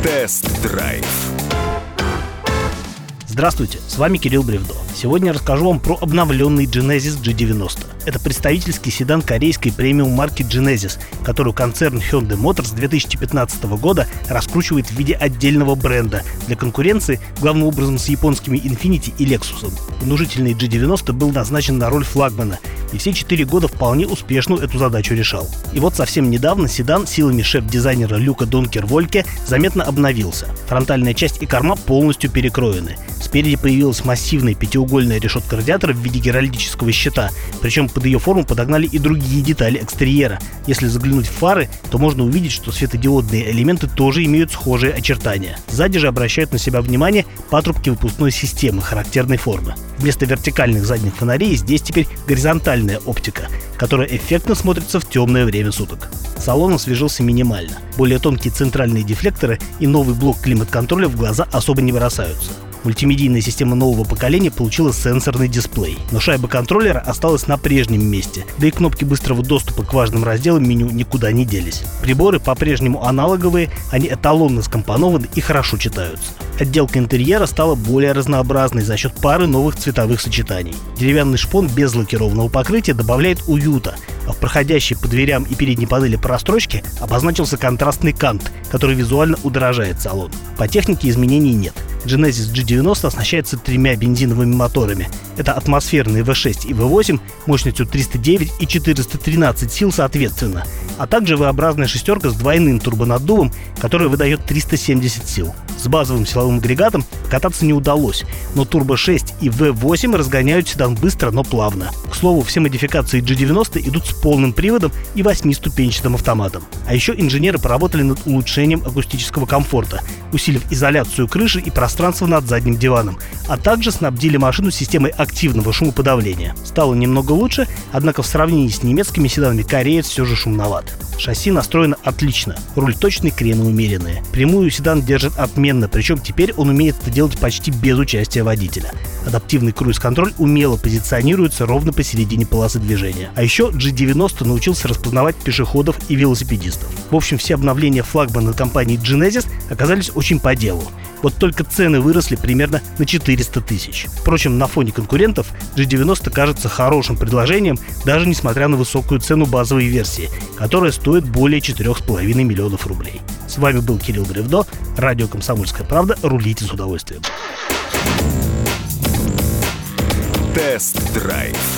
Тест-драйв. Здравствуйте, с вами Кирилл Бревдо. Сегодня я расскажу вам про обновленный Genesis G90. Это представительский седан корейской премиум марки Genesis, которую концерн Hyundai Motors с 2015 года раскручивает в виде отдельного бренда для конкуренции, главным образом с японскими Infiniti и Lexus. Внушительный G90 был назначен на роль флагмана, и все 4 года вполне успешно эту задачу решал. И вот совсем недавно седан силами шеф-дизайнера Люка Донкер-Вольке заметно обновился. Фронтальная часть и корма полностью перекроены. Спереди появилась массивная пятиугольная решетка радиатора в виде геральдического щита, причем под ее форму подогнали и другие детали экстерьера. Если заглянуть в фары, то можно увидеть, что светодиодные элементы тоже имеют схожие очертания. Сзади же обращают на себя внимание патрубки выпускной системы характерной формы. Вместо вертикальных задних фонарей здесь теперь горизонтальная оптика, которая эффектно смотрится в темное время суток. Салон освежился минимально. Более тонкие центральные дефлекторы и новый блок климат-контроля в глаза особо не бросаются. Мультимедийная система нового поколения получила сенсорный дисплей, но шайба контроллера осталась на прежнем месте, да и кнопки быстрого доступа к важным разделам меню никуда не делись. Приборы по-прежнему аналоговые, они эталонно скомпонованы и хорошо читаются. Отделка интерьера стала более разнообразной за счет пары новых цветовых сочетаний. Деревянный шпон без лакированного покрытия добавляет уюта, а в проходящей по дверям и передней панели прострочки обозначился контрастный кант, который визуально удорожает салон. По технике изменений нет. Genesis G90 оснащается 3 бензиновыми моторами. Это атмосферные V6 и V8 мощностью 309 и 413 сил соответственно, а также V-образная шестерка с двойным турбонаддувом, которая выдает 370 сил. С базовым силовым агрегатом покататься не удалось, но Turbo-6 и V8 разгоняют седан быстро, но плавно. К слову, все модификации G90 идут с полным приводом и 8-ступенчатым автоматом. А еще инженеры поработали над улучшением акустического комфорта, усилив изоляцию крыши и пространства над задним диваном, а также снабдили машину системой активного шумоподавления. Стало немного лучше, однако в сравнении с немецкими седанами кореец все же шумноват. Шасси настроено отлично, руль точный, крены умеренные. Прямую седан держит отменно, причем теперь он умеет это делать почти без участия водителя. Адаптивный круиз-контроль умело позиционируется ровно посередине полосы движения. А еще G90 научился распознавать пешеходов и велосипедистов. В общем, все обновления флагмана компании Genesis оказались очень по делу. Вот только цены выросли примерно на 400 тысяч. Впрочем, на фоне конкурентов G90 кажется хорошим предложением, даже несмотря на высокую цену базовой версии, которая стоит более 4,5 миллионов рублей. С вами был Кирилл Бревдо, радио «Комсомольская правда». Рулите с удовольствием. Тест-драйв.